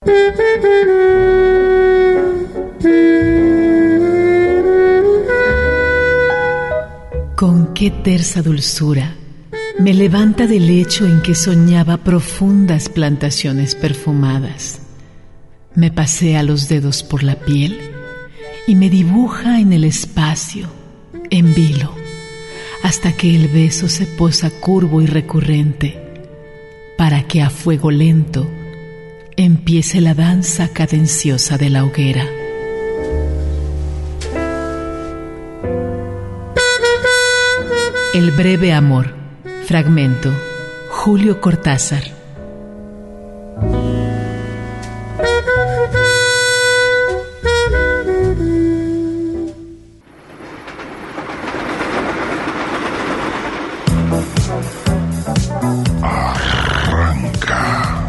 Con qué tersa dulzura me levanta del lecho en que soñaba profundas plantaciones perfumadas. Me pasea los dedos por la piel y me dibuja en el espacio, en vilo, hasta que el beso se posa curvo y recurrente, para que a fuego lento empiece la danza cadenciosa de la hoguera. El breve amor. Fragmento. Julio Cortázar. Arranca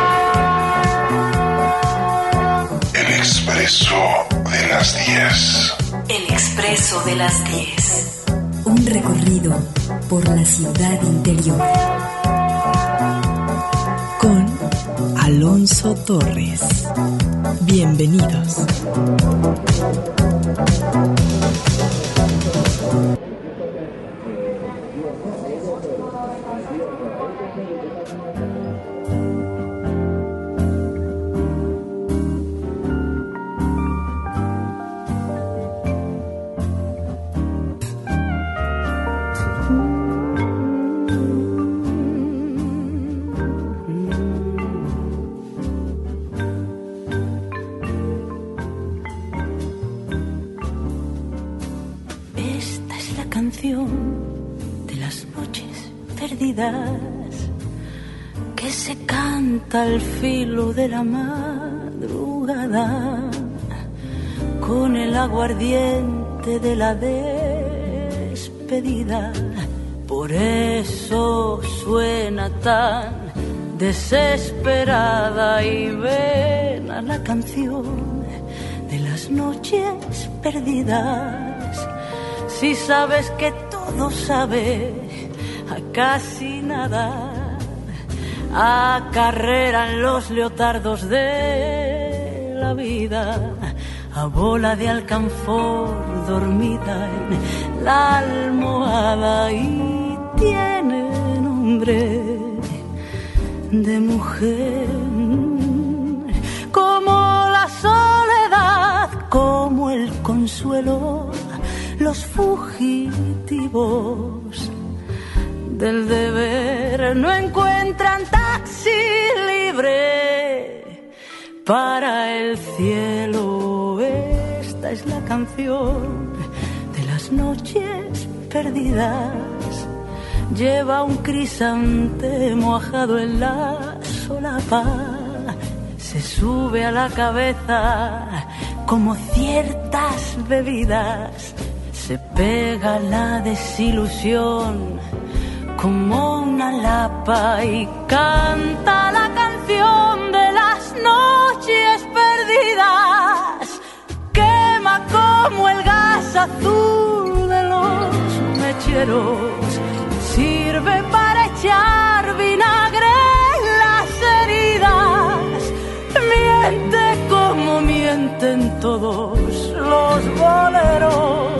el expreso de las 10. El expreso de las 10. Un recorrido por la ciudad interior. Con Alonso Torres. Bienvenidos. De las noches perdidas que se canta al filo de la madrugada con el aguardiente de la despedida. Por eso suena tan desesperada y vena la canción de las noches perdidas. Si sabes que todo sabe a casi nada, acarreran los leotardos de la vida, a bola de alcanfor dormida en la almohada, y tiene nombre de mujer, como la soledad, como el consuelo, los fugitivos del deber no encuentran taxi libre para el cielo. Esta es la canción de las noches perdidas. Lleva un crisantemo ajado en la solapa, se sube a la cabeza como ciertas bebidas. Se pega la desilusión como una lapa y canta la canción de las noches perdidas. Quema como el gas azul de los mecheros, sirve para echar vinagre en las heridas. Miente como mienten todos los boleros,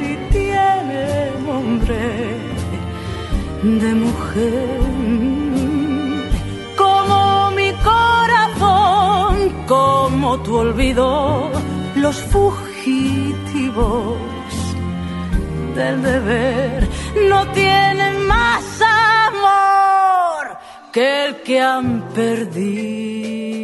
de mujer, como mi corazón, como tu olvido, los fugitivos del deber no tienen más amor que el que han perdido.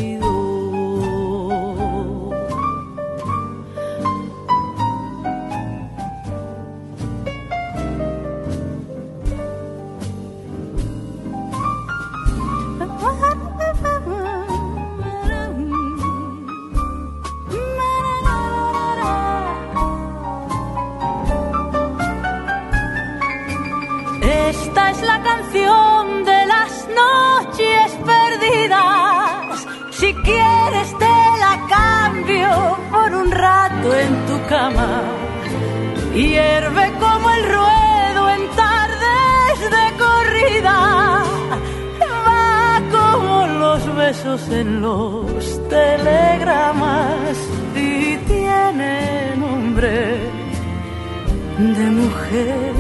Esta es la canción de las noches perdidas. Si quieres te la cambio por un rato en tu cama. Hierve como el ruedo en tardes de corrida. Va como los besos en los telegramas y tiene nombre de mujer.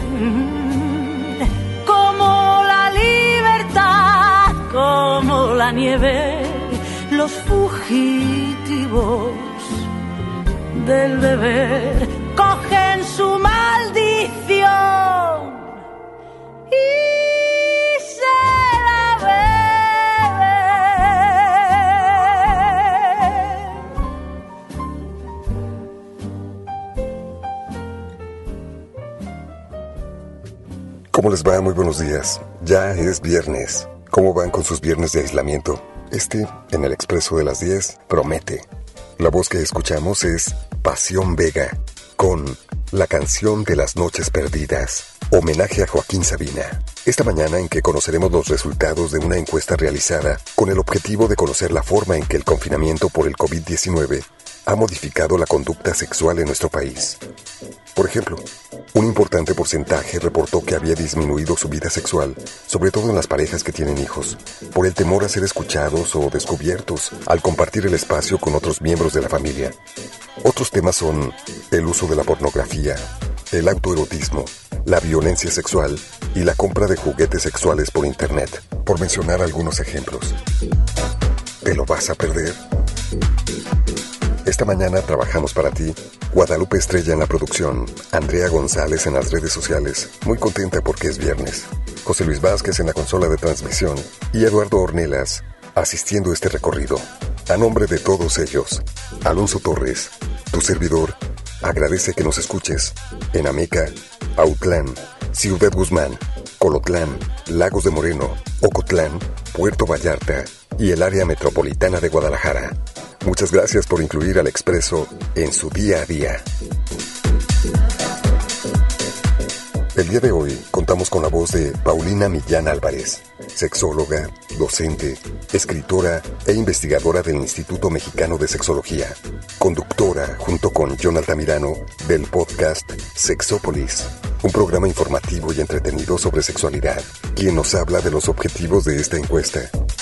Como la libertad, como la nieve, los fugitivos del beber cogen su maldición y se la beben. ¿Cómo les va? Muy buenos días. Ya es viernes. ¿Cómo van con sus viernes de aislamiento? En el Expreso de las 10, promete. La voz que escuchamos es Pasión Vega, con La canción de las noches perdidas, homenaje a Joaquín Sabina. Esta mañana en que conoceremos los resultados de una encuesta realizada con el objetivo de conocer la forma en que el confinamiento por el COVID-19 ha modificado la conducta sexual en nuestro país. Por ejemplo, un importante porcentaje reportó que había disminuido su vida sexual, sobre todo en las parejas que tienen hijos, por el temor a ser escuchados o descubiertos al compartir el espacio con otros miembros de la familia. Otros temas son el uso de la pornografía, el autoerotismo, la violencia sexual y la compra de juguetes sexuales por internet, por mencionar algunos ejemplos. ¿Te lo vas a perder? Esta mañana trabajamos para ti Guadalupe Estrella en la producción, Andrea González en las redes sociales, muy contenta porque es viernes, José Luis Vázquez en la consola de transmisión y Eduardo Ornelas asistiendo a este recorrido. A nombre de todos ellos, Alonso Torres, tu servidor, agradece que nos escuches en Ameca, Autlán, Ciudad Guzmán, Colotlán, Lagos de Moreno, Ocotlán, Puerto Vallarta y el área metropolitana de Guadalajara. Muchas gracias por incluir al Expreso en su día a día. El día de hoy contamos con la voz de Paulina Millán Álvarez, sexóloga, docente, escritora e investigadora del Instituto Mexicano de Sexología, conductora junto con John Altamirano del podcast Sexópolis, un programa informativo y entretenido sobre sexualidad, quien nos habla de los objetivos de esta encuesta.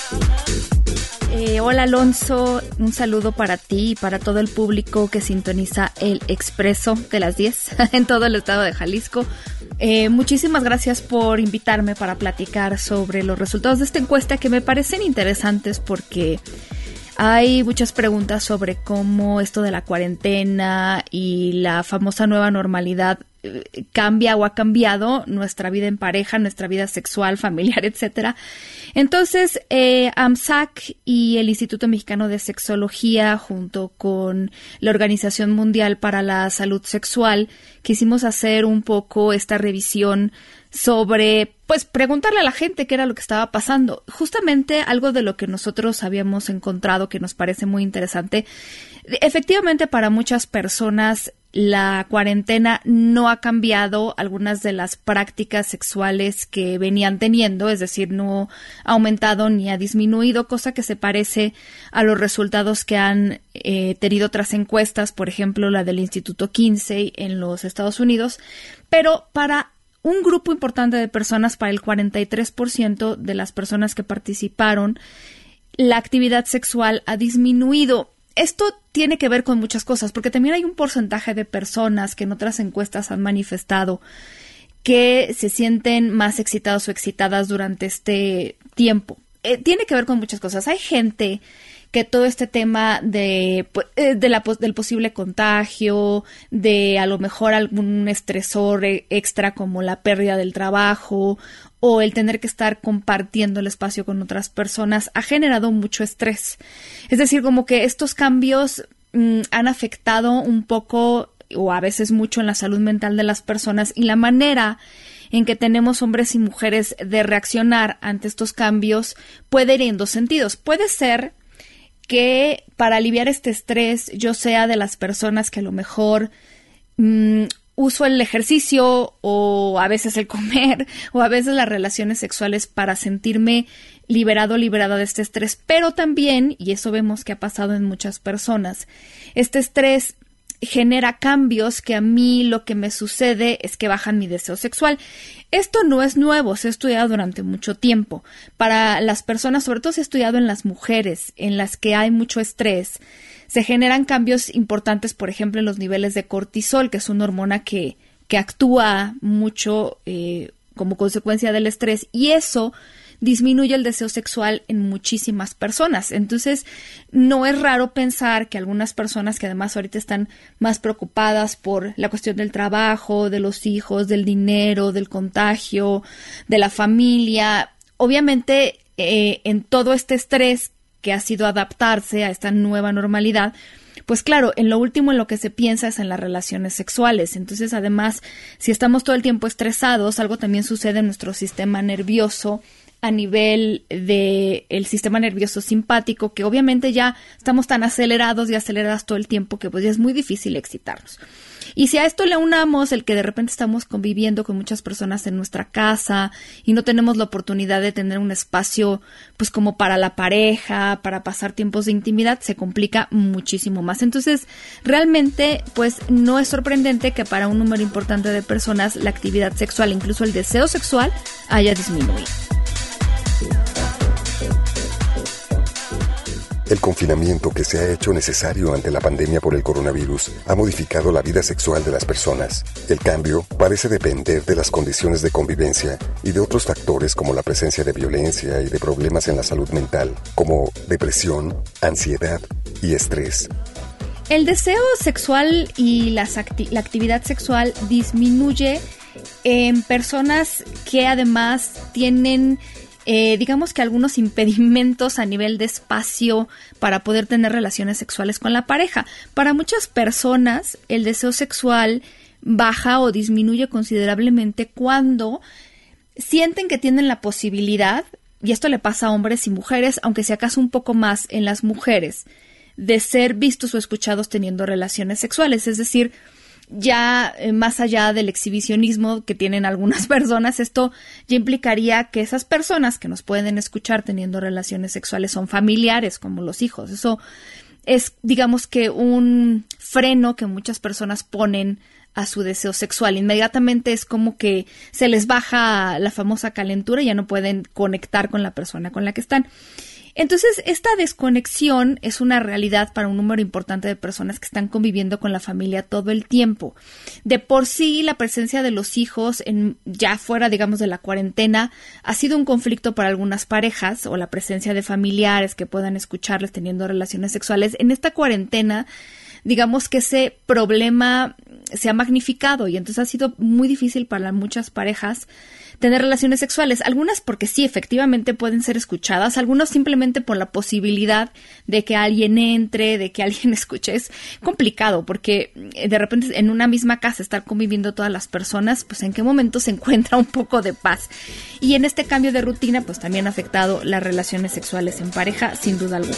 Hola Alonso, un saludo para ti y para todo el público que sintoniza el Expreso de las 10 en todo el estado de Jalisco. Muchísimas gracias por invitarme para platicar sobre los resultados de esta encuesta que me parecen interesantes porque hay muchas preguntas sobre cómo esto de la cuarentena y la famosa nueva normalidad cambia o ha cambiado nuestra vida en pareja, nuestra vida sexual, familiar, etcétera. Entonces, AMSAC y el Instituto Mexicano de Sexología, junto con la Organización Mundial para la Salud Sexual, quisimos hacer un poco esta revisión sobre, pues, preguntarle a la gente qué era lo que estaba pasando. Justamente algo de lo que nosotros habíamos encontrado que nos parece muy interesante. Efectivamente, para muchas personas la cuarentena no ha cambiado algunas de las prácticas sexuales que venían teniendo, es decir, no ha aumentado ni ha disminuido, cosa que se parece a los resultados que han tenido otras encuestas, por ejemplo, la del Instituto Kinsey en los Estados Unidos, pero para un grupo importante de personas, para el 43% de las personas que participaron, la actividad sexual ha disminuido. Esto tiene que ver con muchas cosas, porque también hay un porcentaje de personas que en otras encuestas han manifestado que se sienten más excitados o excitadas durante este tiempo. Tiene que ver con muchas cosas. Hay gente que todo este tema del posible contagio, de a lo mejor algún estresor extra como la pérdida del trabajo o el tener que estar compartiendo el espacio con otras personas, ha generado mucho estrés. Es decir, como que estos cambios han afectado un poco o a veces mucho en la salud mental de las personas y la manera en que tenemos hombres y mujeres de reaccionar ante estos cambios puede ir en dos sentidos. Puede ser que para aliviar este estrés yo sea de las personas que a lo mejor uso el ejercicio o a veces el comer o a veces las relaciones sexuales para sentirme liberado o liberada de este estrés, pero también, y eso vemos que ha pasado en muchas personas, este estrés genera cambios que a mí lo que me sucede es que bajan mi deseo sexual. Esto no es nuevo, se ha estudiado durante mucho tiempo. Para las personas, sobre todo se ha estudiado en las mujeres, en las que hay mucho estrés, se generan cambios importantes, por ejemplo, en los niveles de cortisol, que es una hormona que actúa mucho como consecuencia del estrés, y eso disminuye el deseo sexual en muchísimas personas. Entonces, no es raro pensar que algunas personas que además ahorita están más preocupadas por la cuestión del trabajo, de los hijos, del dinero, del contagio, de la familia, obviamente en todo este estrés que ha sido adaptarse a esta nueva normalidad, pues claro, en lo último en lo que se piensa es en las relaciones sexuales. Entonces, además, si estamos todo el tiempo estresados, algo también sucede en nuestro sistema nervioso, a nivel del sistema nervioso simpático, que obviamente ya estamos tan acelerados y aceleradas todo el tiempo que pues ya es muy difícil excitarnos. Y si a esto le unamos el que de repente estamos conviviendo con muchas personas en nuestra casa y no tenemos la oportunidad de tener un espacio pues como para la pareja, para pasar tiempos de intimidad, se complica muchísimo más. Entonces, realmente pues no es sorprendente que para un número importante de personas la actividad sexual, incluso el deseo sexual, haya disminuido. El confinamiento que se ha hecho necesario ante la pandemia por el coronavirus ha modificado la vida sexual de las personas. El cambio parece depender de las condiciones de convivencia y de otros factores como la presencia de violencia y de problemas en la salud mental, como depresión, ansiedad y estrés. El deseo sexual y la actividad sexual disminuye en personas que además tienen digamos que algunos impedimentos a nivel de espacio para poder tener relaciones sexuales con la pareja. Para muchas personas el deseo sexual baja o disminuye considerablemente cuando sienten que tienen la posibilidad, y esto le pasa a hombres y mujeres, aunque si acaso un poco más en las mujeres, de ser vistos o escuchados teniendo relaciones sexuales, es decir, ya más allá del exhibicionismo que tienen algunas personas, esto ya implicaría que esas personas que nos pueden escuchar teniendo relaciones sexuales son familiares, como los hijos. Eso es, digamos que un freno que muchas personas ponen a su deseo sexual. Inmediatamente es como que se les baja la famosa calentura y ya no pueden conectar con la persona con la que están. Entonces, esta desconexión es una realidad para un número importante de personas que están conviviendo con la familia todo el tiempo. De por sí, la presencia de los hijos ya fuera, digamos, de la cuarentena ha sido un conflicto para algunas parejas, o la presencia de familiares que puedan escucharles teniendo relaciones sexuales. En esta cuarentena, digamos que ese problema se ha magnificado y entonces ha sido muy difícil para muchas parejas tener relaciones sexuales, algunas porque sí, efectivamente pueden ser escuchadas, algunos simplemente por la posibilidad de que alguien entre, de que alguien escuche. Es complicado porque de repente en una misma casa estar conviviendo todas las personas, pues en qué momento se encuentra un poco de paz. Y en este cambio de rutina, pues también ha afectado las relaciones sexuales en pareja, sin duda alguna.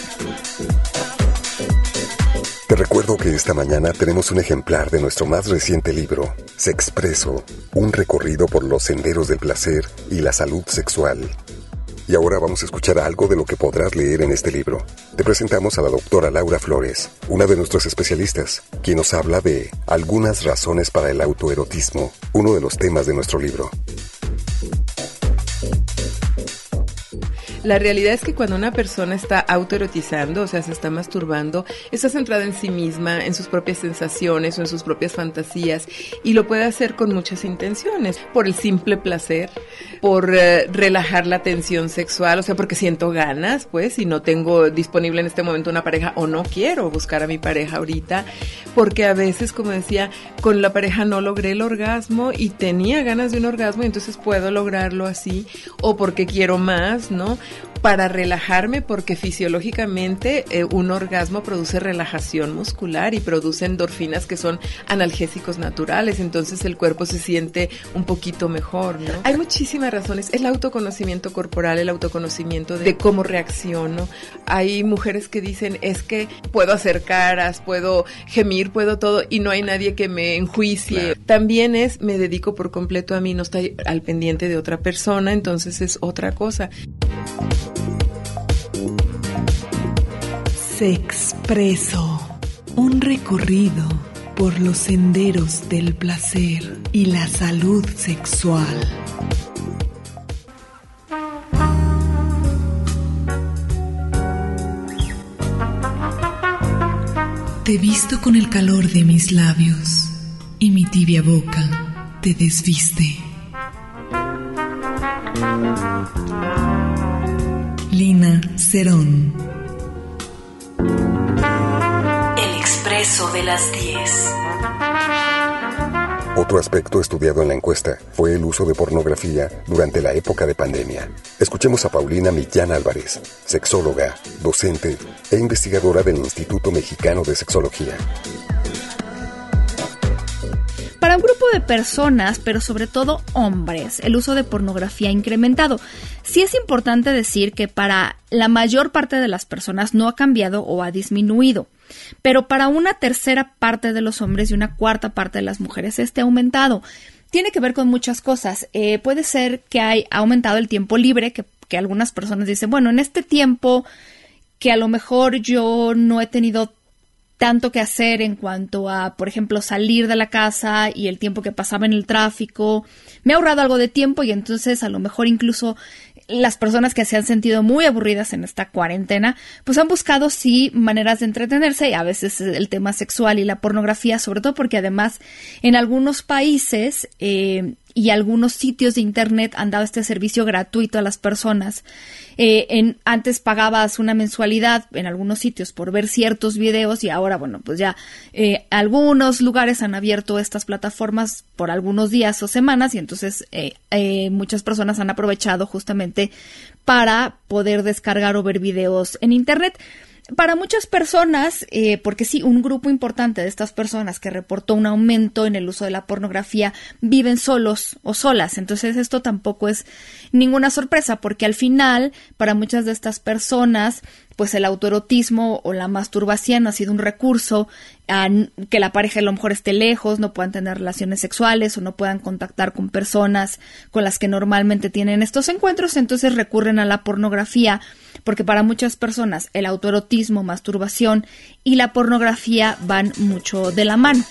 Te recuerdo que esta mañana tenemos un ejemplar de nuestro más reciente libro, Sexpreso, un recorrido por los senderos del placer y la salud sexual. Y ahora vamos a escuchar algo de lo que podrás leer en este libro. Te presentamos a la doctora Laura Flores, una de nuestros especialistas, quien nos habla de algunas razones para el autoerotismo, uno de los temas de nuestro libro. La realidad es que cuando una persona está autoerotizando, o sea, se está masturbando, está centrada en sí misma, en sus propias sensaciones o en sus propias fantasías, y lo puede hacer con muchas intenciones, por el simple placer, por relajar la tensión sexual, o sea, porque siento ganas, pues, y no tengo disponible en este momento una pareja, o no quiero buscar a mi pareja ahorita, porque a veces, como decía, con la pareja no logré el orgasmo y tenía ganas de un orgasmo, y entonces puedo lograrlo así, o porque quiero más, ¿no? Para relajarme, porque fisiológicamente un orgasmo produce relajación muscular y produce endorfinas que son analgésicos naturales, entonces el cuerpo se siente un poquito mejor, ¿no? Hay muchísimas razones, el autoconocimiento corporal, el autoconocimiento de cómo reacciono. Hay mujeres que dicen, es que puedo hacer caras, puedo gemir, puedo todo, y no hay nadie que me enjuicie. Claro. También me dedico por completo a mí, no estoy al pendiente de otra persona, entonces es otra cosa. Sexpreso, un recorrido por los senderos del placer y la salud sexual. Te visto con el calor de mis labios y mi tibia boca te desviste. Lina Cerón. El Expreso de las 10. Otro aspecto estudiado en la encuesta fue el uso de pornografía durante la época de pandemia. Escuchemos a Paulina Millán Álvarez, sexóloga, docente e investigadora del Instituto Mexicano de Sexología. Para un grupo de personas, pero sobre todo hombres, el uso de pornografía ha incrementado. Sí es importante decir que para la mayor parte de las personas no ha cambiado o ha disminuido, pero para una tercera parte de los hombres y una cuarta parte de las mujeres ha aumentado. Tiene que ver con muchas cosas. Puede ser que ha aumentado el tiempo libre, que algunas personas dicen, bueno, en este tiempo que a lo mejor yo no he tenido tanto que hacer en cuanto a, por ejemplo, salir de la casa y el tiempo que pasaba en el tráfico, me ha ahorrado algo de tiempo y entonces a lo mejor incluso las personas que se han sentido muy aburridas en esta cuarentena, pues han buscado sí maneras de entretenerse, y a veces el tema sexual y la pornografía, sobre todo porque además en algunos países y algunos sitios de internet han dado este servicio gratuito a las personas. Antes pagabas una mensualidad en algunos sitios por ver ciertos videos y ahora, bueno, pues ya algunos lugares han abierto estas plataformas por algunos días o semanas y entonces muchas personas han aprovechado justamente para poder descargar o ver videos en internet. Para muchas personas, porque sí, un grupo importante de estas personas que reportó un aumento en el uso de la pornografía viven solos o solas. Entonces esto tampoco es ninguna sorpresa porque al final, para muchas de estas personas, pues el autoerotismo o la masturbación ha sido un recurso que la pareja a lo mejor esté lejos, no puedan tener relaciones sexuales o no puedan contactar con personas con las que normalmente tienen estos encuentros, entonces recurren a la pornografía, porque para muchas personas el autoerotismo, masturbación y la pornografía van mucho de la mano.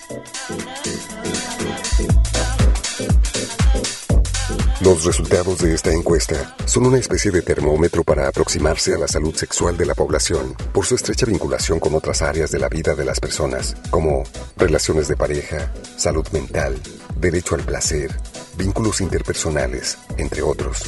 Los resultados de esta encuesta son una especie de termómetro para aproximarse a la salud sexual de la población por su estrecha vinculación con otras áreas de la vida de las personas, como relaciones de pareja, salud mental, derecho al placer, vínculos interpersonales, entre otros.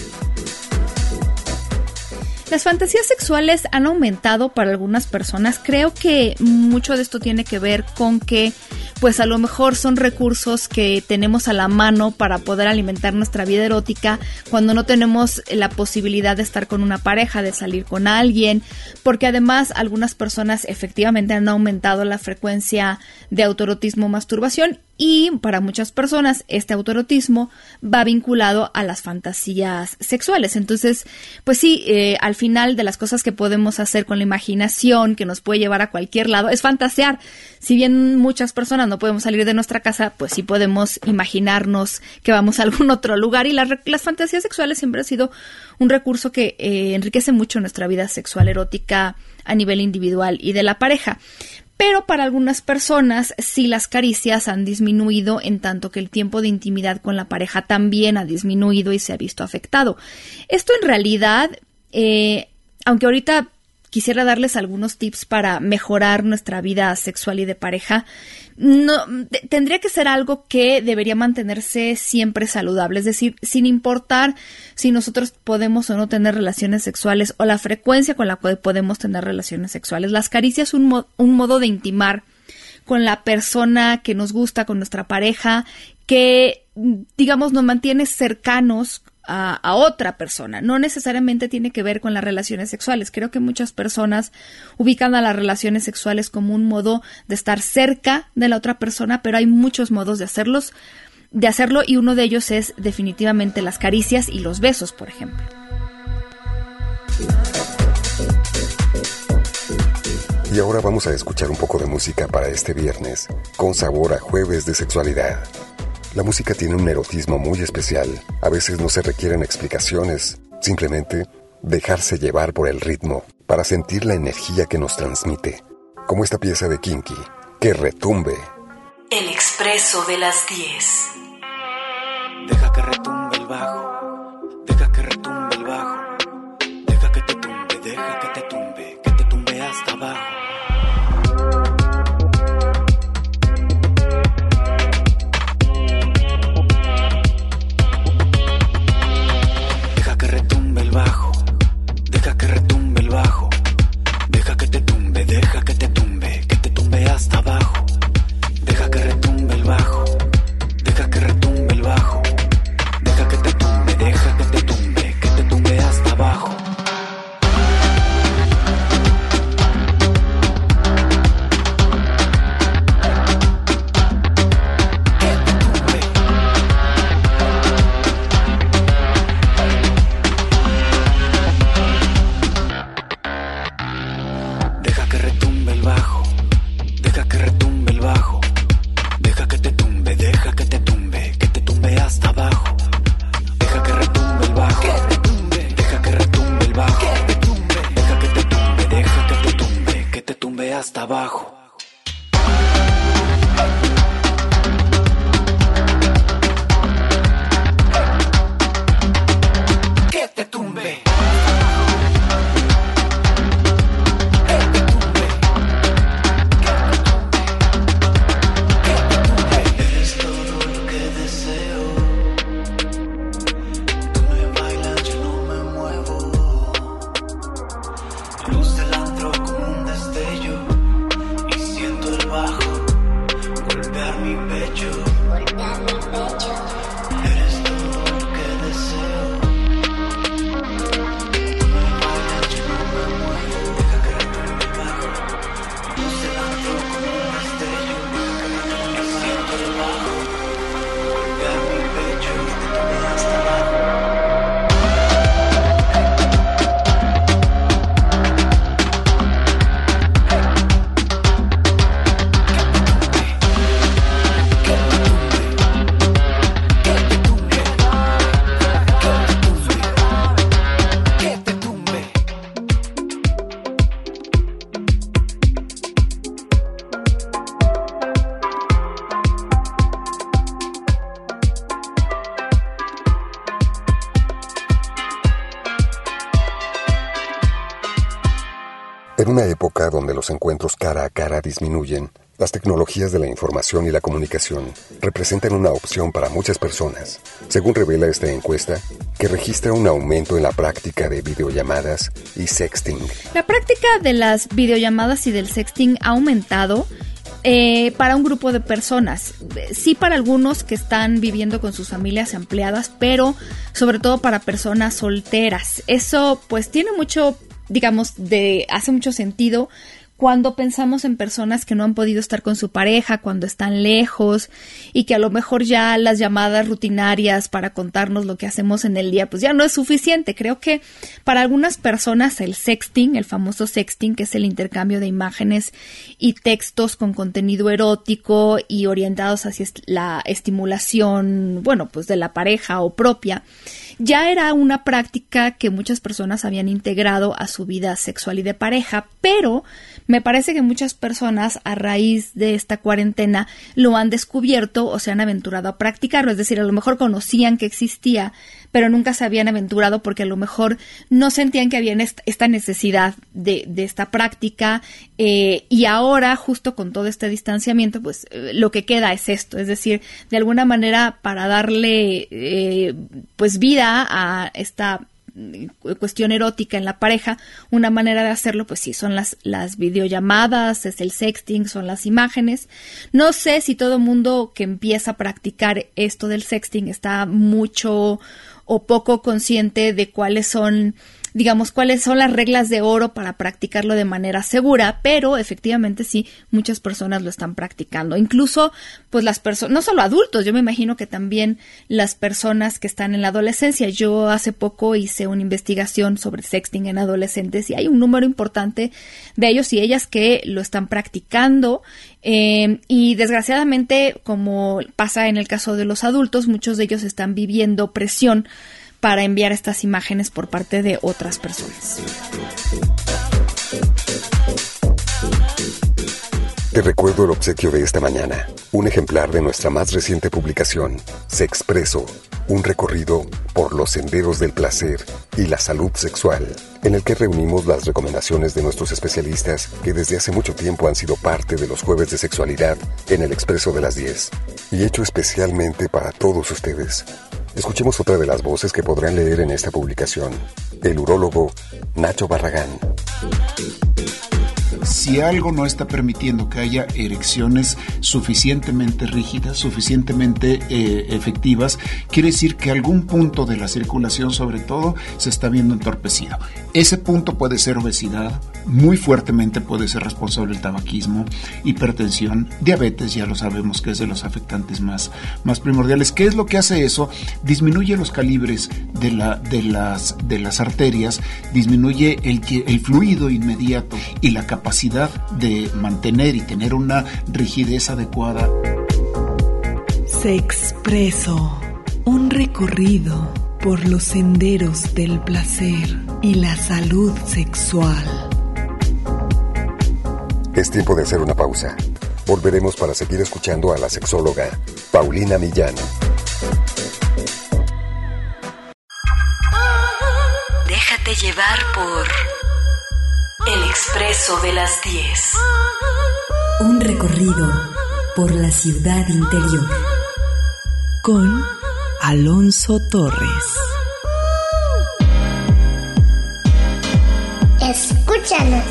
Las fantasías sexuales han aumentado para algunas personas. Creo que mucho de esto tiene que ver con que, pues a lo mejor son recursos que tenemos a la mano para poder alimentar nuestra vida erótica cuando no tenemos la posibilidad de estar con una pareja, de salir con alguien, porque además algunas personas efectivamente han aumentado la frecuencia de autoerotismo o masturbación. Y para muchas personas este autoerotismo va vinculado a las fantasías sexuales. Entonces, pues sí, al final de las cosas que podemos hacer con la imaginación, que nos puede llevar a cualquier lado, es fantasear. Si bien muchas personas no podemos salir de nuestra casa, pues sí podemos imaginarnos que vamos a algún otro lugar. Y las fantasías sexuales siempre ha sido un recurso que enriquece mucho nuestra vida sexual erótica a nivel individual y de la pareja. Pero para algunas personas sí las caricias han disminuido, en tanto que el tiempo de intimidad con la pareja también ha disminuido y se ha visto afectado. Esto en realidad, aunque ahorita quisiera darles algunos tips para mejorar nuestra vida sexual y de pareja, tendría que ser algo que debería mantenerse siempre saludable, es decir, sin importar si nosotros podemos o no tener relaciones sexuales o la frecuencia con la que podemos tener relaciones sexuales. Las caricias son un modo de intimar con la persona que nos gusta, con nuestra pareja, que, digamos, nos mantiene cercanos a otra persona. No necesariamente tiene que ver con las relaciones sexuales. Creo que muchas personas ubican a las relaciones sexuales como un modo de estar cerca de la otra persona, pero hay muchos modos de hacerlo, y uno de ellos es definitivamente las caricias y los besos, por ejemplo. Y ahora vamos a escuchar un poco de música para este viernes, con sabor a jueves de sexualidad. La música tiene un erotismo muy especial. A veces no se requieren explicaciones, simplemente dejarse llevar por el ritmo para sentir la energía que nos transmite. Como esta pieza de Kinky, que retumbe. El expreso de las 10. Deja que retumbe el bajo, deja que retumbe el bajo, deja que te tumbe hasta abajo. Deja que retumbe el bajo, deja que retumbe el bajo, deja que te tumbe hasta abajo. Deja que retumbe el bajo, deja que retumbe el bajo, deja que te tumbe hasta abajo. Deja que retumbe el bajo, deja que retumbe el bajo, deja que te tumbe hasta abajo. Deja que retumbe el bajo, deja que retumbe el bajo, deja que te tumbe hasta abajo. Que te tumbe. En una época donde los encuentros cara a cara disminuyen, las tecnologías de la información y la comunicación representan una opción para muchas personas, según revela esta encuesta, que registra un aumento en la práctica de videollamadas y sexting. La práctica de las videollamadas y del sexting ha aumentado para un grupo de personas. Sí, para algunos que están viviendo con sus familias ampliadas, pero sobre todo para personas solteras. Eso pues tiene mucho, hace mucho sentido cuando pensamos en personas que no han podido estar con su pareja, cuando están lejos y que a lo mejor ya las llamadas rutinarias para contarnos lo que hacemos en el día pues ya no es suficiente. Creo que para algunas personas el sexting, el famoso sexting, que es el intercambio de imágenes y textos con contenido erótico y orientados hacia la estimulación, pues de la pareja o propia, ya era una práctica que muchas personas habían integrado a su vida sexual y de pareja, pero me parece que muchas personas a raíz de esta cuarentena lo han descubierto o se han aventurado a practicarlo. Es decir, a lo mejor conocían que existía, pero nunca se habían aventurado porque a lo mejor no sentían que había esta necesidad de esta práctica, y ahora, justo con todo este distanciamiento, pues lo que queda es esto. Es decir, de alguna manera para darle pues vida a esta cuestión erótica en la pareja, una manera de hacerlo pues sí son las videollamadas, es el sexting, son las imágenes. No sé si todo mundo que empieza a practicar esto del sexting está mucho o poco consciente de cuáles son las reglas de oro para practicarlo de manera segura, pero efectivamente sí, muchas personas lo están practicando. Incluso, pues las personas, no solo adultos, yo me imagino que también las personas que están en la adolescencia. Yo hace poco hice una investigación sobre sexting en adolescentes y hay un número importante de ellos y ellas que lo están practicando, y desgraciadamente, como pasa en el caso de los adultos, muchos de ellos están viviendo presión para enviar estas imágenes por parte de otras personas. Te recuerdo el obsequio de esta mañana, un ejemplar de nuestra más reciente publicación, Sexpreso, un recorrido por los senderos del placer y la salud sexual, en el que reunimos las recomendaciones de nuestros especialistas que desde hace mucho tiempo han sido parte de los jueves de sexualidad en el Expreso de las 10, y hecho especialmente para todos ustedes. Escuchemos otra de las voces que podrán leer en esta publicación, el urólogo Nacho Barragán. Si algo no está permitiendo que haya erecciones suficientemente rígidas, suficientemente efectivas, quiere decir que algún punto de la circulación, sobre todo, se está viendo entorpecido. Ese punto puede ser obesidad, muy fuertemente puede ser responsable el tabaquismo, hipertensión, diabetes, ya lo sabemos que es de los afectantes más primordiales. ¿Qué es lo que hace eso? Disminuye los calibres de las arterias, disminuye el fluido inmediato y la capacidad de mantener y tener una rigidez adecuada. Sexpreso, un recorrido por los senderos del placer y la salud sexual. Es tiempo de hacer una pausa. Volveremos para seguir escuchando a la sexóloga Paulina Millán. Déjate llevar por El Expreso de las 10. Un recorrido por la ciudad interior. Con Alonso Torres. Escúchanos.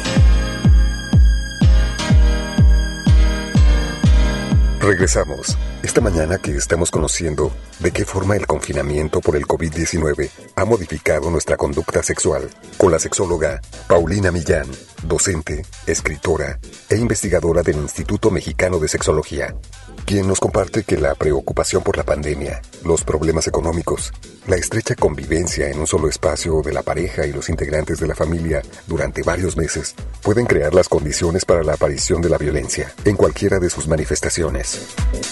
Regresamos. Esta mañana que estamos conociendo de qué forma el confinamiento por el COVID-19 ha modificado nuestra conducta sexual, con la sexóloga Paulina Millán, docente, escritora e investigadora del Instituto Mexicano de Sexología, quien nos comparte que la preocupación por la pandemia, los problemas económicos, la estrecha convivencia en un solo espacio de la pareja y los integrantes de la familia durante varios meses pueden crear las condiciones para la aparición de la violencia en cualquiera de sus manifestaciones.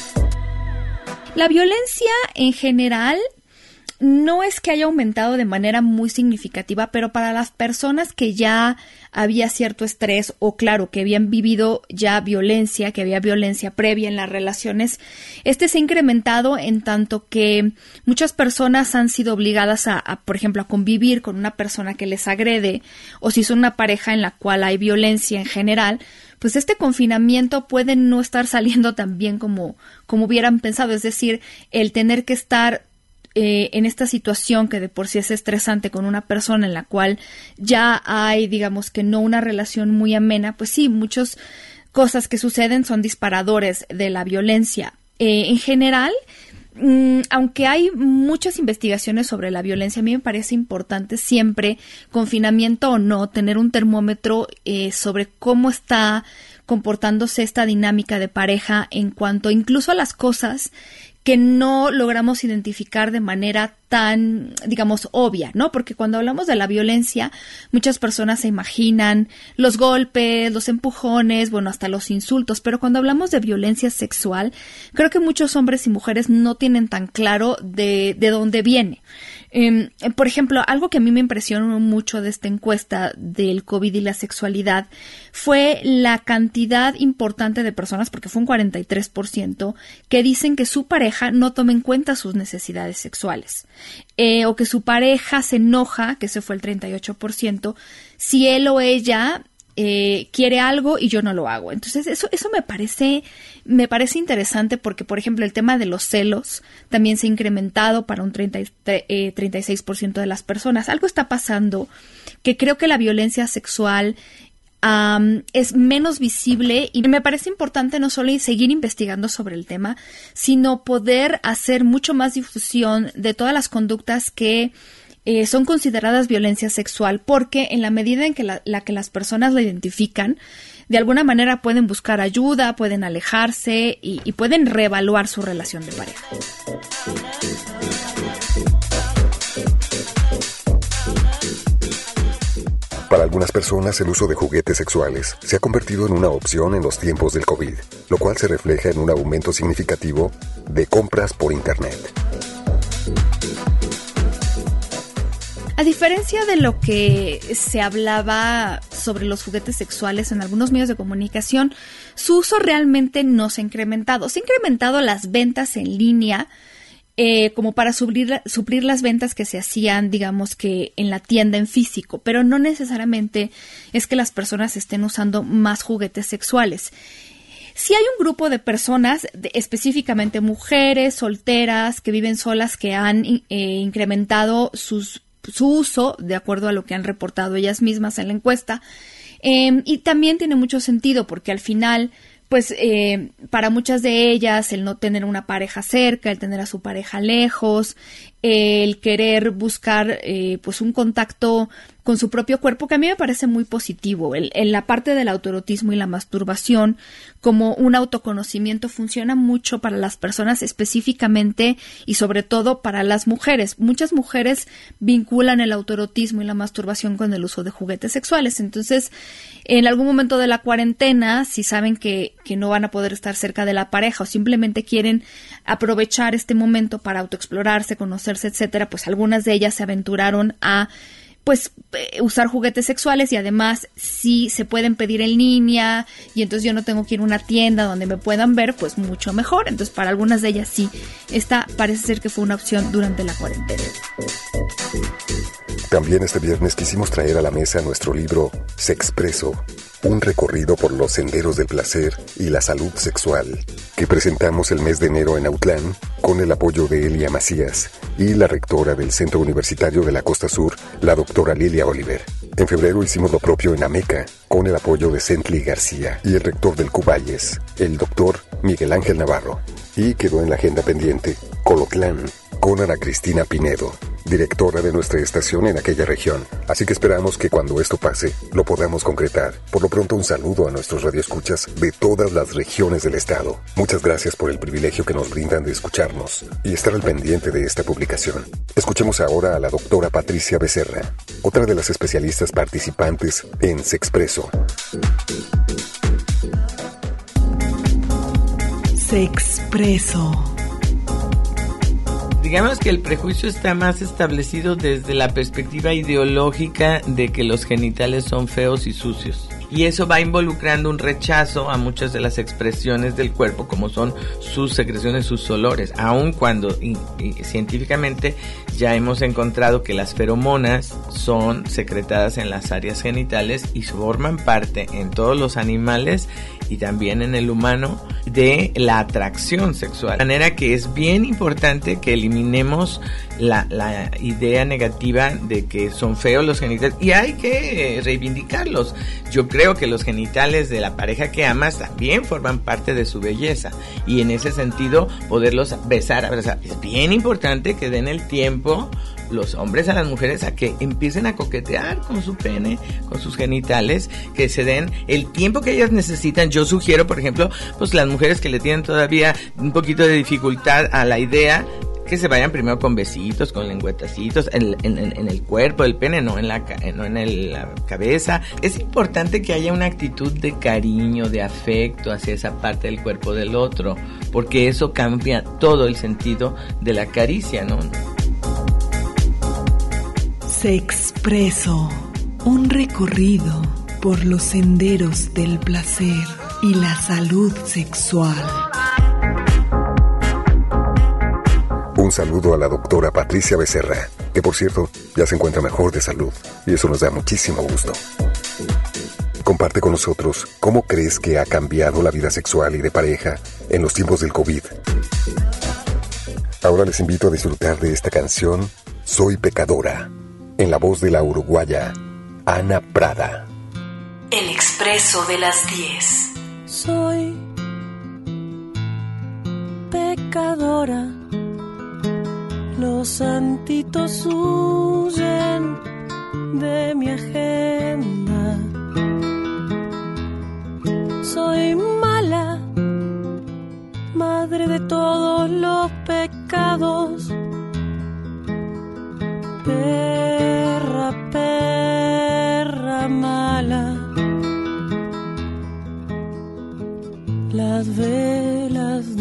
La violencia en general no es que haya aumentado de manera muy significativa, pero para las personas que ya había cierto estrés o claro, que habían vivido ya violencia, que había violencia previa en las relaciones, se ha incrementado en tanto que muchas personas han sido obligadas por ejemplo, a convivir con una persona que les agrede, o si son una pareja en la cual hay violencia en general, pues este confinamiento puede no estar saliendo tan bien como hubieran pensado, es decir, el tener que estar en esta situación que de por sí es estresante con una persona en la cual ya hay, digamos que no una relación muy amena, pues sí, muchas cosas que suceden son disparadores de la violencia. En general, aunque hay muchas investigaciones sobre la violencia, a mí me parece importante siempre, confinamiento o no, tener un termómetro sobre cómo está comportándose esta dinámica de pareja en cuanto incluso a las cosas que no logramos identificar de manera tan, digamos, obvia, ¿no? Porque cuando hablamos de la violencia, muchas personas se imaginan los golpes, los empujones, bueno, hasta los insultos, pero cuando hablamos de violencia sexual, creo que muchos hombres y mujeres no tienen tan claro de dónde viene. Por ejemplo, algo que a mí me impresionó mucho de esta encuesta del COVID y la sexualidad fue la cantidad importante de personas, porque fue un 43%, que dicen que su pareja no toma en cuenta sus necesidades sexuales. O que su pareja se enoja, que ese fue el 38%, si él o ella quiere algo y yo no lo hago. Entonces eso me parece interesante porque, por ejemplo, el tema de los celos también se ha incrementado para un 36% de las personas. Algo está pasando que creo que la violencia sexual es menos visible y me parece importante no solo seguir investigando sobre el tema, sino poder hacer mucho más difusión de todas las conductas que son consideradas violencia sexual, porque en la medida en que la que las personas la identifican, de alguna manera pueden buscar ayuda, pueden alejarse y pueden reevaluar su relación de pareja. Para algunas personas el uso de juguetes sexuales se ha convertido en una opción en los tiempos del COVID, lo cual se refleja en un aumento significativo de compras por Internet. A diferencia de lo que se hablaba sobre los juguetes sexuales en algunos medios de comunicación, su uso realmente no se ha incrementado. Se han incrementado las ventas en línea, como para suplir las ventas que se hacían, digamos que en la tienda en físico, pero no necesariamente es que las personas estén usando más juguetes sexuales. Sí hay un grupo de personas, específicamente mujeres solteras que viven solas, que han incrementado su uso, de acuerdo a lo que han reportado ellas mismas en la encuesta, y también tiene mucho sentido porque al final, pues para muchas de ellas el no tener una pareja cerca, el tener a su pareja lejos, el querer buscar pues un contacto con su propio cuerpo, que a mí me parece muy positivo. En la parte del autoerotismo y la masturbación, como un autoconocimiento, funciona mucho para las personas específicamente y sobre todo para las mujeres. Muchas mujeres vinculan el autoerotismo y la masturbación con el uso de juguetes sexuales. Entonces, en algún momento de la cuarentena, si saben que no van a poder estar cerca de la pareja o simplemente quieren aprovechar este momento para autoexplorarse, conocerse, etcétera, pues algunas de ellas se aventuraron a usar juguetes sexuales, y además si se pueden pedir en línea y entonces yo no tengo que ir a una tienda donde me puedan ver, pues mucho mejor. Entonces para algunas de ellas sí, esta parece ser que fue una opción durante la cuarentena. También este viernes quisimos traer a la mesa nuestro libro Sexpreso, un recorrido por los senderos del placer y la salud sexual, que presentamos el mes de enero en Autlán con el apoyo de Elia Macías y la rectora del Centro Universitario de la Costa Sur, la doctora Lilia Oliver. En febrero hicimos lo propio en Ameca con el apoyo de Centli García y el rector del Cuballes, el doctor Miguel Ángel Navarro. Y quedó en la agenda pendiente Colotlán con Ana Cristina Pinedo, directora de nuestra estación en aquella región. Así que esperamos que cuando esto pase, lo podamos concretar. Por lo pronto, un saludo a nuestros radioescuchas de todas las regiones del estado. Muchas gracias por el privilegio que nos brindan de escucharnos y estar al pendiente de esta publicación. Escuchemos ahora a la doctora Patricia Becerra, otra de las especialistas participantes en Sexpreso. Sexpreso. Digamos que el prejuicio está más establecido desde la perspectiva ideológica de que los genitales son feos y sucios. Y eso va involucrando un rechazo a muchas de las expresiones del cuerpo, como son sus secreciones, sus olores, aun cuando científicamente ya hemos encontrado que las feromonas son secretadas en las áreas genitales y forman parte en todos los animales y también en el humano de la atracción sexual. De manera que es bien importante que eliminemos la idea negativa de que son feos los genitales, y hay que reivindicarlos. Yo creo que los genitales de la pareja que amas también forman parte de su belleza, y en ese sentido poderlos besar, abrazar. Es bien importante que den el tiempo los hombres a las mujeres a que empiecen a coquetear con su pene, con sus genitales, que se den el tiempo que ellas necesitan. Yo sugiero, por ejemplo, pues las mujeres que le tienen todavía un poquito de dificultad a la idea, que se vayan primero con besitos, con lengüetacitos en el cuerpo del pene, no en la cabeza. Es importante que haya una actitud de cariño, de afecto hacia esa parte del cuerpo del otro, porque eso cambia todo el sentido de la caricia, ¿no? Sexpreso, un recorrido por los senderos del placer y la salud sexual. Un saludo a la doctora Patricia Becerra, que por cierto ya se encuentra mejor de salud, y eso nos da muchísimo gusto. Comparte con nosotros cómo crees que ha cambiado la vida sexual y de pareja en los tiempos del COVID. Ahora les invito a disfrutar de esta canción, Soy Pecadora, en la voz de la uruguaya Ana Prada. El expreso de las 10. Soy pecadora, los santitos huyen de mi agenda. Soy mala, madre de todos los pecados. Perra, perra mala. Las velas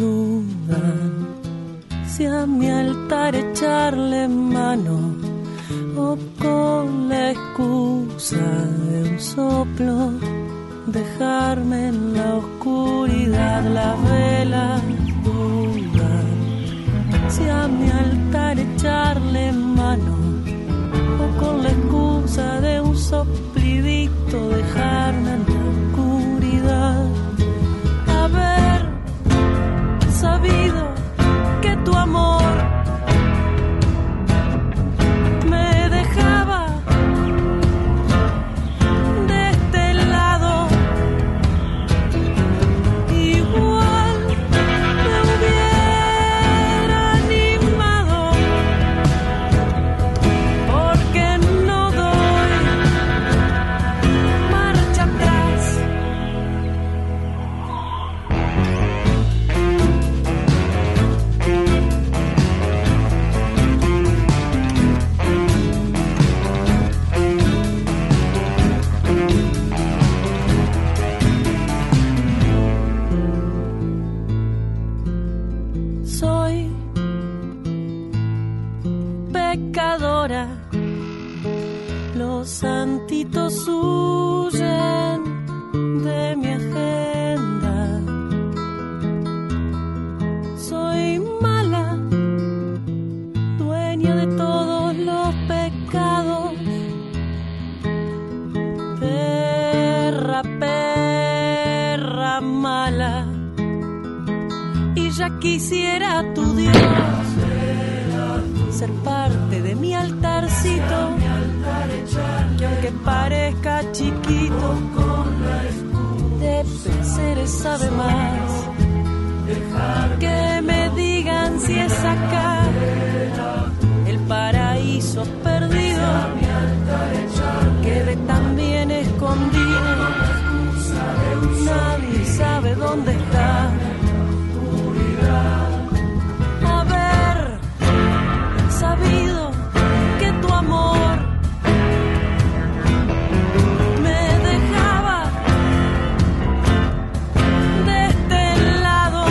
dudan si a mi altar echarle mano o con la excusa de un soplo, dejarme en la oscuridad. Las velas dudan si a mi altar echarle mano, o con la excusa de un soplidito dejarme en la oscuridad. Haber sabido que tu amor me dejaba de este lado, igual me hubiera animado, porque no doy marcha atrás. Soy pecadora, los santitos huyen de mi agenda. Soy mala, dueña de todos los pecados. Perra, perra mala, y ya quisiera tu Dios ser parte de mi altarcito, que aunque parezca chiquito, de seres sabe más. Que me digan si es acá el paraíso perdido, quede tan bien escondido, nadie sabe dónde está. Haber sabido que tu amor me dejaba de este lado,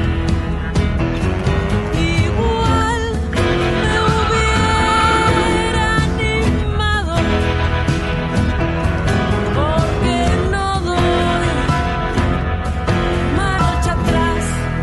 igual me hubiera animado, porque no doy marcha atrás.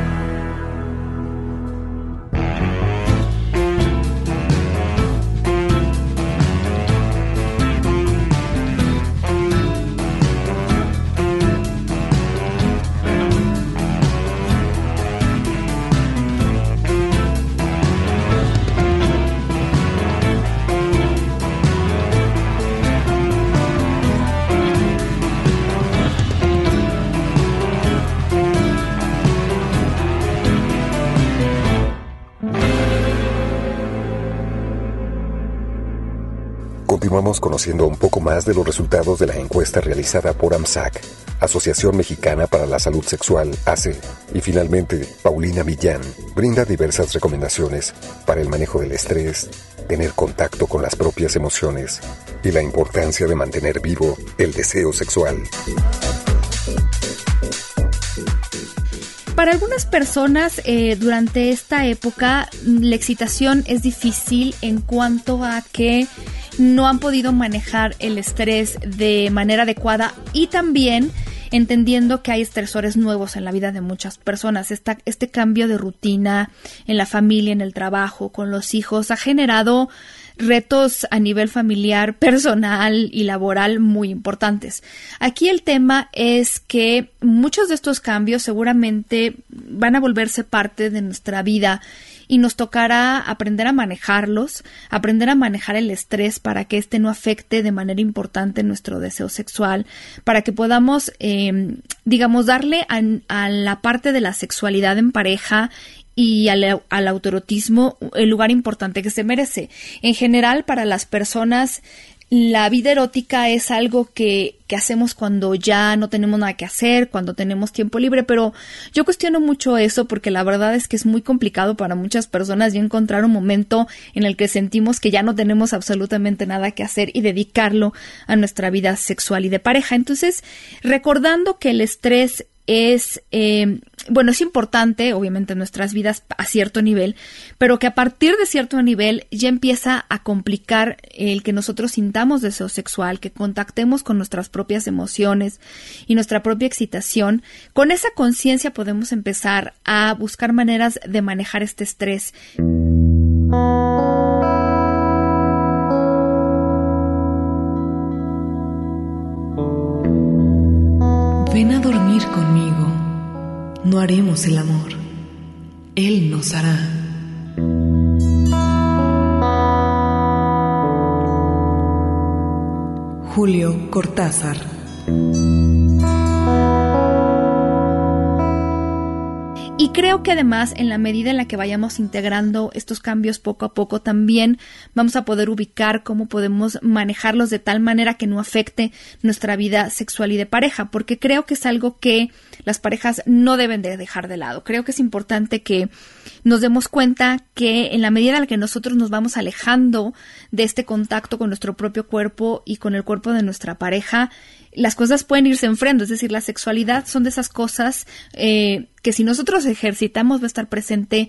Continuamos conociendo un poco más de los resultados de la encuesta realizada por AMSAC, Asociación Mexicana para la Salud Sexual, ACE. Y finalmente, Paulina Millán brinda diversas recomendaciones para el manejo del estrés, tener contacto con las propias emociones y la importancia de mantener vivo el deseo sexual. Para algunas personas, durante esta época, la excitación es difícil en cuanto a que no han podido manejar el estrés de manera adecuada, y también entendiendo que hay estresores nuevos en la vida de muchas personas. Este cambio de rutina en la familia, en el trabajo, con los hijos, ha generado retos a nivel familiar, personal y laboral muy importantes. Aquí el tema es que muchos de estos cambios seguramente van a volverse parte de nuestra vida, y nos tocará aprender a manejarlos, aprender a manejar el estrés para que este no afecte de manera importante nuestro deseo sexual, para que podamos, darle a la parte de la sexualidad en pareja y al autoerotismo el lugar importante que se merece. En general, para las personas, la vida erótica es algo que hacemos cuando ya no tenemos nada que hacer, cuando tenemos tiempo libre, pero yo cuestiono mucho eso, porque la verdad es que es muy complicado para muchas personas ya encontrar un momento en el que sentimos que ya no tenemos absolutamente nada que hacer y dedicarlo a nuestra vida sexual y de pareja. Entonces, recordando que el estrés es importante, obviamente, en nuestras vidas a cierto nivel, pero que a partir de cierto nivel ya empieza a complicar el que nosotros sintamos deseo sexual, que contactemos con nuestras propias emociones y nuestra propia excitación. Con esa conciencia podemos empezar a buscar maneras de manejar este estrés. Ven a dormir conmigo, no haremos el amor, él nos hará. Julio Cortázar. Y creo que además, en la medida en la que vayamos integrando estos cambios poco a poco, también vamos a poder ubicar cómo podemos manejarlos de tal manera que no afecte nuestra vida sexual y de pareja, porque creo que es algo que las parejas no deben de dejar de lado. Creo que es importante que nos demos cuenta que en la medida en la que nosotros nos vamos alejando de este contacto con nuestro propio cuerpo y con el cuerpo de nuestra pareja, las cosas pueden irse enfriando. Es decir, la sexualidad son de esas cosas que si nosotros ejercitamos va a estar presente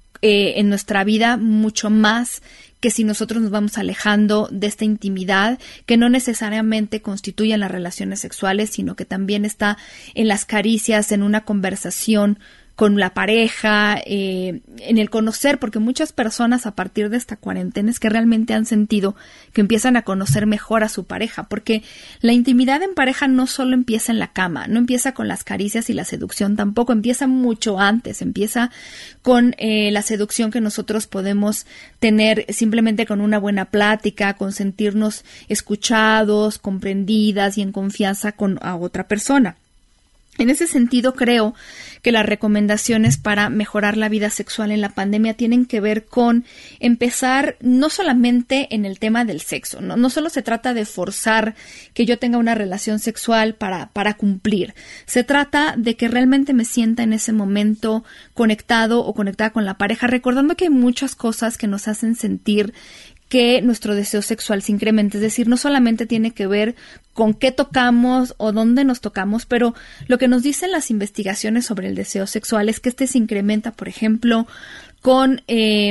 en nuestra vida mucho más que si nosotros nos vamos alejando de esta intimidad que no necesariamente constituyen las relaciones sexuales, sino que también está en las caricias, en una conversación con la pareja, en el conocer, porque muchas personas a partir de esta cuarentena es que realmente han sentido que empiezan a conocer mejor a su pareja, porque la intimidad en pareja no solo empieza en la cama, no empieza con las caricias y la seducción, tampoco empieza mucho antes, empieza con la seducción que nosotros podemos tener simplemente con una buena plática, con sentirnos escuchados, comprendidas y en confianza con a otra persona. En ese sentido, creo que las recomendaciones para mejorar la vida sexual en la pandemia tienen que ver con empezar no solamente en el tema del sexo, no solo se trata de forzar que yo tenga una relación sexual para cumplir, se trata de que realmente me sienta en ese momento conectado o conectada con la pareja, recordando que hay muchas cosas que nos hacen sentir que nuestro deseo sexual se incrementa, es decir, no solamente tiene que ver con qué tocamos o dónde nos tocamos, pero lo que nos dicen las investigaciones sobre el deseo sexual es que este se incrementa, por ejemplo, con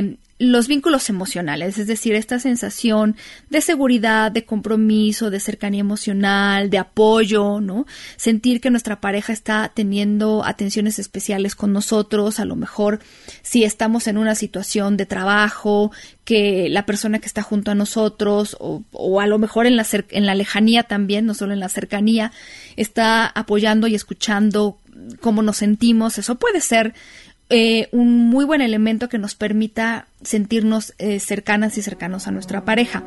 los vínculos emocionales, es decir, esta sensación de seguridad, de compromiso, de cercanía emocional, de apoyo, ¿no? Sentir que nuestra pareja está teniendo atenciones especiales con nosotros, a lo mejor si estamos en una situación de trabajo, que la persona que está junto a nosotros o a lo mejor en la lejanía también, no solo en la cercanía, está apoyando y escuchando cómo nos sentimos. Eso puede ser un muy buen elemento que nos permita sentirnos cercanas y cercanos a nuestra pareja.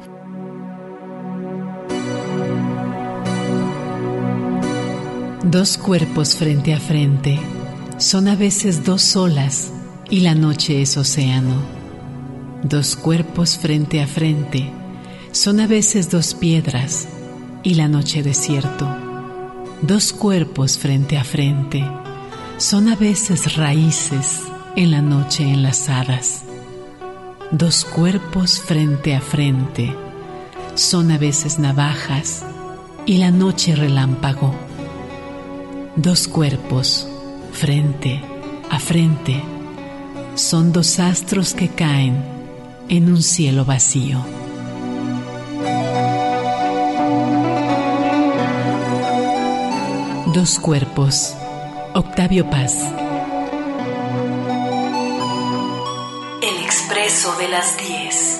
Dos cuerpos frente a frente son a veces dos olas y la noche es océano. Dos cuerpos frente a frente son a veces dos piedras y la noche desierto. Dos cuerpos frente a frente son a veces raíces en la noche enlazadas. Dos cuerpos frente a frente son a veces navajas y la noche relámpago. Dos cuerpos frente a frente son dos astros que caen en un cielo vacío. Dos cuerpos. Octavio Paz. El Expreso de las 10.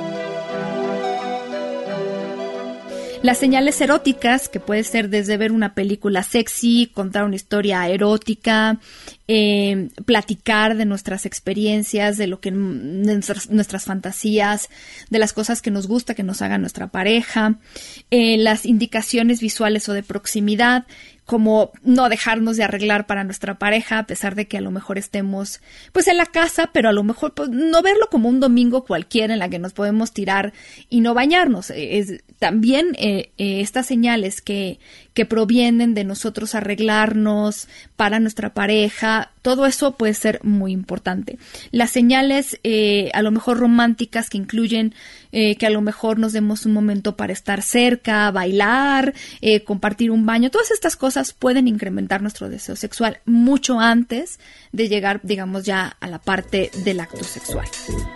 Las señales eróticas, que puede ser desde ver una película sexy, contar una historia erótica, platicar de nuestras experiencias, de lo que nuestras fantasías, de las cosas que nos gusta que nos haga nuestra pareja, las indicaciones visuales o de proximidad, como no dejarnos de arreglar para nuestra pareja, a pesar de que a lo mejor estemos pues en la casa, pero a lo mejor pues, no verlo como un domingo cualquiera en la que nos podemos tirar y no bañarnos. También estas señales que provienen de nosotros arreglarnos para nuestra pareja, todo eso puede ser muy importante. Las señales a lo mejor románticas que incluyen que a lo mejor nos demos un momento para estar cerca, bailar, compartir un baño, todas estas cosas cosas pueden incrementar nuestro deseo sexual mucho antes de llegar, digamos, ya a la parte del acto sexual.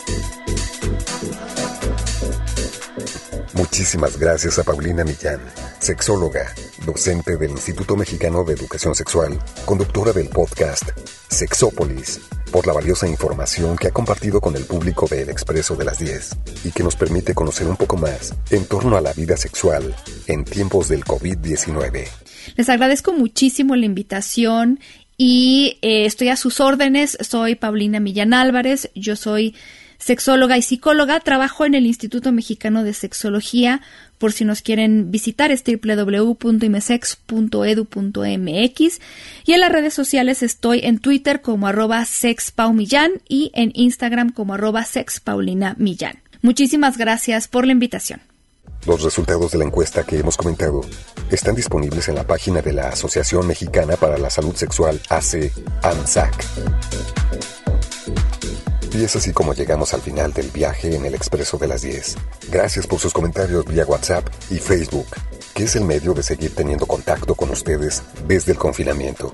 Muchísimas gracias a Paulina Millán, sexóloga, docente del Instituto Mexicano de Educación Sexual, conductora del podcast Sexópolis, por la valiosa información que ha compartido con el público de El Expreso de las 10 y que nos permite conocer un poco más en torno a la vida sexual en tiempos del COVID-19. Les agradezco muchísimo la invitación y estoy a sus órdenes. Soy Paulina Millán Álvarez, yo soy sexóloga y psicóloga, trabajo en el Instituto Mexicano de Sexología. Por si nos quieren visitar es www.imesex.edu.mx y en las redes sociales estoy en Twitter como @sexpaumillán y en Instagram como @sexpaulinamillán. Muchísimas gracias por la invitación. Los resultados de la encuesta que hemos comentado están disponibles en la página de la Asociación Mexicana para la Salud Sexual AC, AMSAC. Y es así como llegamos al final del viaje en El Expreso de las 10. Gracias por sus comentarios vía WhatsApp y Facebook, que es el medio de seguir teniendo contacto con ustedes desde el confinamiento.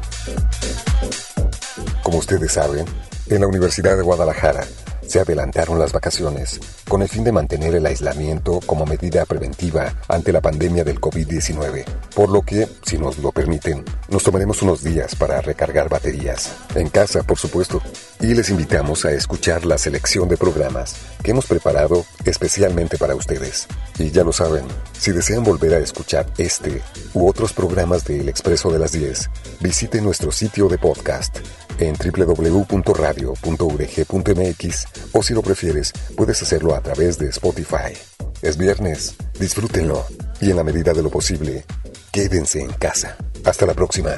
Como ustedes saben, en la Universidad de Guadalajara se adelantaron las vacaciones con el fin de mantener el aislamiento como medida preventiva ante la pandemia del COVID-19, por lo que, si nos lo permiten, nos tomaremos unos días para recargar baterías, en casa por supuesto, y les invitamos a escuchar la selección de programas que hemos preparado especialmente para ustedes. Y ya lo saben, si desean volver a escuchar este u otros programas de El Expreso de las 10, visiten nuestro sitio de podcast en www.radio.udg.mx o si lo prefieres, puedes hacerlo a través de Spotify. Es viernes, disfrútenlo y en la medida de lo posible, quédense en casa. Hasta la próxima.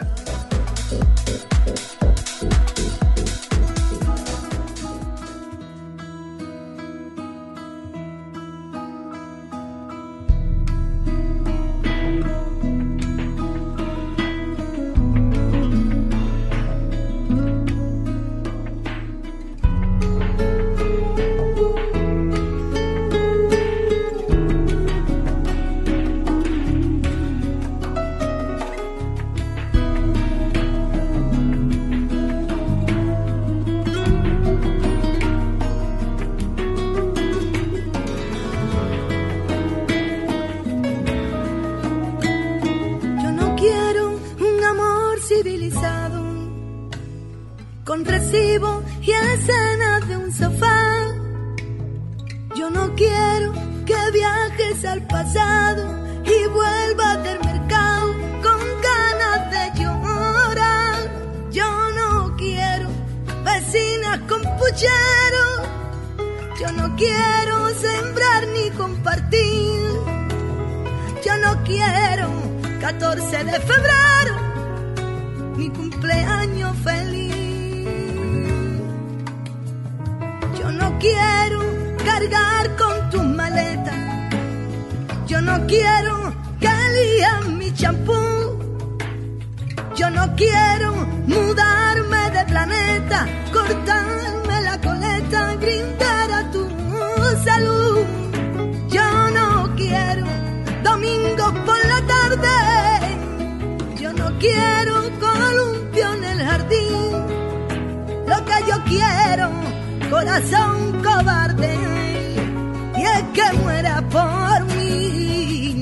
Con recibo y escenas de un sofá. Yo no quiero que viajes al pasado y vuelvas del mercado con ganas de llorar. Yo no quiero vecinas con puchero. Yo no quiero sembrar ni compartir. Yo no quiero 14 de febrero ni cumpleaños feliz. Yo no quiero cargar con tus maletas. Yo no quiero que lían mi champú. Yo no quiero mudarme de planeta, cortarme la coleta, brindar a tu salud. Yo no quiero domingo por la tarde. Yo no quiero columpio en el jardín. Lo que yo quiero, corazón cobarde, y es que muera por mí.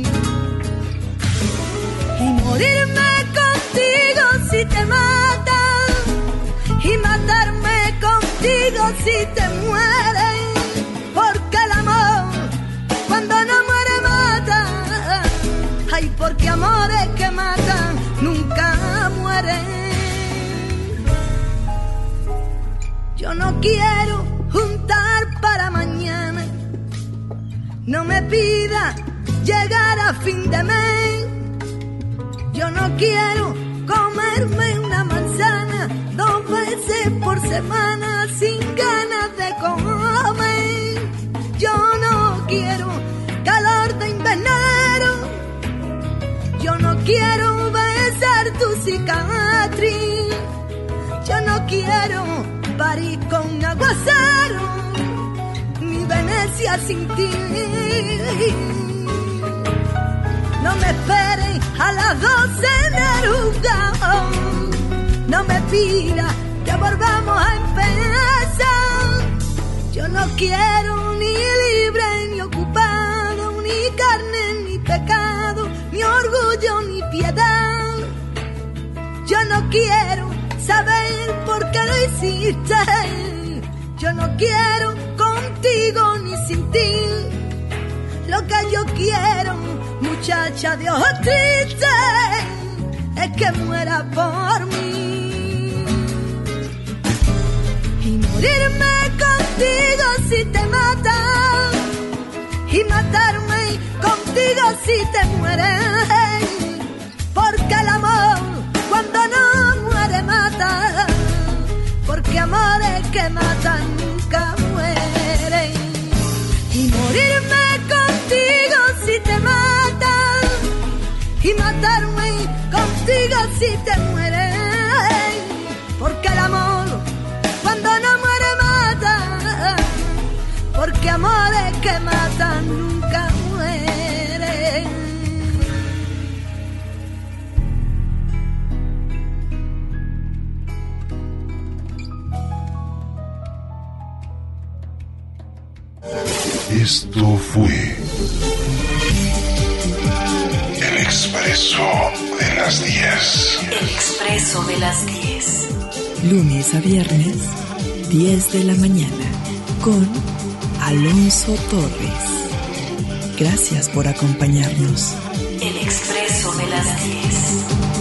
Y morirme contigo si te matan, y matarme contigo si te mueren, porque el amor cuando no muere mata. Ay, porque amores que matan nunca mueren. Yo no quiero juntar para mañana. No me pida llegar a fin de mes. Yo no quiero comerme una manzana 2 veces por semana sin ganas de comer. Yo no quiero calor de invernadero. Yo no quiero besar tu cicatriz. Yo no quiero París con aguacero, ni Venecia sin ti. No me esperes a las 12 Neruda. No me pida que volvamos a empezar. Yo no quiero ni libre ni ocupado, ni carne ni pecado, ni orgullo ni piedad. Yo no quiero saber por qué lo hiciste. Yo no quiero contigo ni sin ti. Lo que yo quiero, muchacha de ojos tristes, es que muera por mí. Y morirme contigo si te matan, y matarme contigo si te mueres. Porque el amor cuando no muere mata, porque amores que matan nunca mueren. Y morirme contigo si te matan, y matarme contigo si te mueres. Porque el amor cuando no muere mata, porque amores que matan nunca mueren. Esto fue El Expreso de las 10. El Expreso de las 10. Lunes a viernes, 10 de la mañana, con Alonso Torres. Gracias por acompañarnos. El Expreso de las 10.